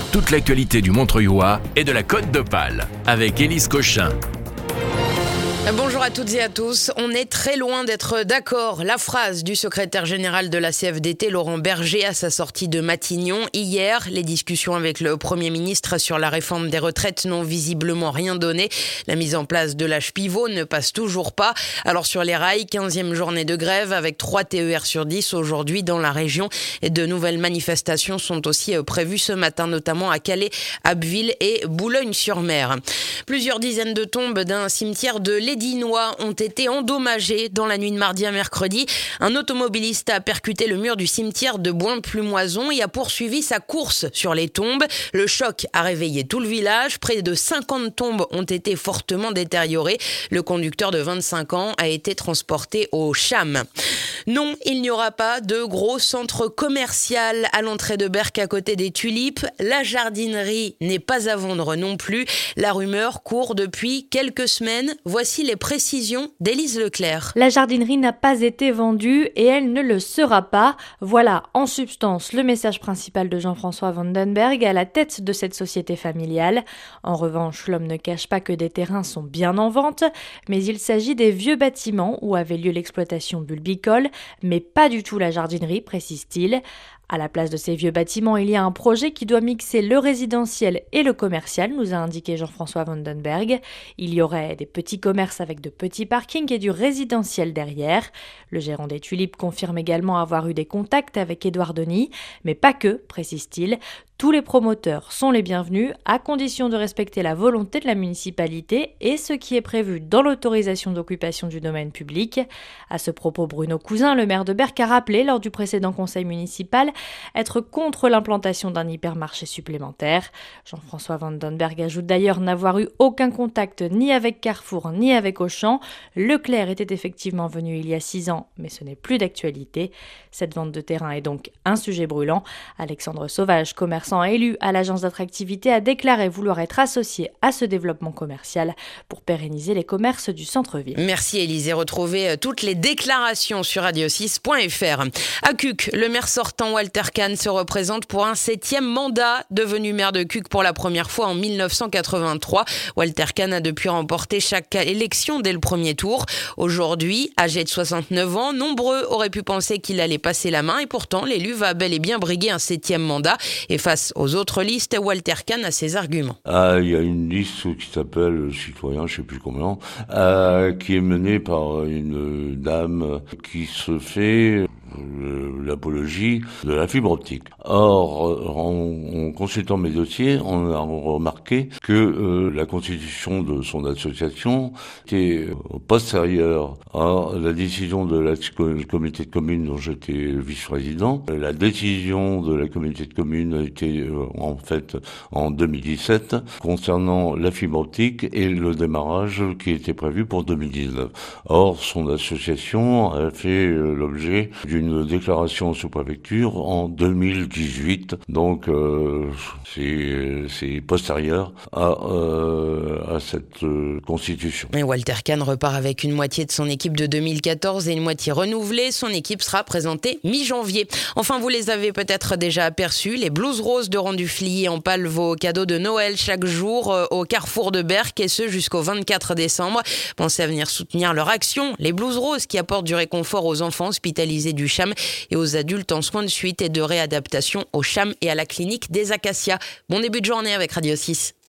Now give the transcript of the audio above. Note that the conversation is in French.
toute l'actualité du Montreuillois et de la Côte d'Opale avec Élise Cochin. Bonjour à toutes et à tous. On est très loin d'être d'accord. La phrase du secrétaire général de la CFDT, Laurent Berger, à sa sortie de Matignon. Hier, les discussions avec le Premier ministre sur la réforme des retraites n'ont visiblement rien donné. La mise en place de l'âge pivot ne passe toujours pas. Alors sur les rails, 15e journée de grève avec 3 TER sur 10 aujourd'hui dans la région. Et de nouvelles manifestations sont aussi prévues ce matin, notamment à Calais, Abbeville et Boulogne-sur-Mer. Plusieurs dizaines de tombes d'un cimetière de Lédinois ont été endommagés dans la nuit de mardi à mercredi. Un automobiliste a percuté le mur du cimetière de Boin-Plumoison et a poursuivi sa course sur les tombes. Le choc a réveillé tout le village. Près de 50 tombes ont été fortement détériorées. Le conducteur de 25 ans a été transporté au CHAM. Non, il n'y aura pas de gros centre commercial à l'entrée de Berck à côté des Tulipes. La jardinerie n'est pas à vendre non plus. La rumeur court depuis quelques semaines. Voici les précisions d'Élise Leclerc. La jardinerie n'a pas été vendue et elle ne le sera pas. Voilà en substance le message principal de Jean-François Vandenberg à la tête de cette société familiale. En revanche, l'homme ne cache pas que des terrains sont bien en vente, mais il s'agit des vieux bâtiments où avait lieu l'exploitation bulbicole, mais pas du tout la jardinerie, précise-t-il. À la place de ces vieux bâtiments, il y a un projet qui doit mixer le résidentiel et le commercial, nous a indiqué Jean-François Vandenberg. Il y aurait des petits commerces avec de petits parkings et du résidentiel derrière. Le gérant des Tulipes confirme également avoir eu des contacts avec Édouard Denis, mais pas que, précise-t-il. Tous les promoteurs sont les bienvenus, à condition de respecter la volonté de la municipalité et ce qui est prévu dans l'autorisation d'occupation du domaine public. À ce propos, Bruno Cousin, le maire de Berck, a rappelé lors du précédent conseil municipal être contre l'implantation d'un hypermarché supplémentaire. Jean-François Vandenberg ajoute d'ailleurs n'avoir eu aucun contact ni avec Carrefour ni avec Auchan. Leclerc était effectivement venu il y a 6 ans, mais ce n'est plus d'actualité. Cette vente de terrain est donc un sujet brûlant. Alexandre Sauvage, commerçant élu à l'agence d'attractivité, a déclaré vouloir être associé à ce développement commercial pour pérenniser les commerces du centre-ville. Merci Élise. Retrouvez toutes les déclarations sur radio6.fr. À Cuques, le maire sortant Walter Kahn se représente pour un 7e mandat. Devenu maire de Cuques pour la première fois en 1983, Walter Kahn a depuis remporté chaque élection dès le premier tour. Aujourd'hui, âgé de 69 ans, nombreux auraient pu penser qu'il allait passer la main et pourtant l'élu va bel et bien briguer un 7e mandat. Et face aux autres listes, Walter Kahn a ses arguments. Il y a une liste qui s'appelle Citoyen, je sais plus combien, qui est menée par une dame qui se fait l'apologie de la fibre optique. Or, en consultant mes dossiers, on a remarqué que la constitution de son association était postérieure à la décision de la communauté de communes dont j'étais vice-président. La décision de la communauté de communes a été en fait en 2017 concernant la fibre optique et le démarrage qui était prévu pour 2019. Or, son association a fait l'objet d'une déclaration sous-préfecture en 2018, donc c'est postérieur à cette constitution. Et Walter Kahn repart avec une moitié de son équipe de 2014 et une moitié renouvelée. Son équipe sera présentée mi-janvier. Enfin, vous les avez peut-être déjà aperçus, les blouses roses de Randuflier empalent vos cadeaux de Noël chaque jour au carrefour de Berck et ce jusqu'au 24 décembre. Pensez à venir soutenir leur action. Les blouses roses qui apportent du réconfort aux enfants hospitalisés du CHAM et aux adultes en soins de suite et de réadaptation au CHAM et à la clinique des Acacias. Bon début de journée avec Radio 6.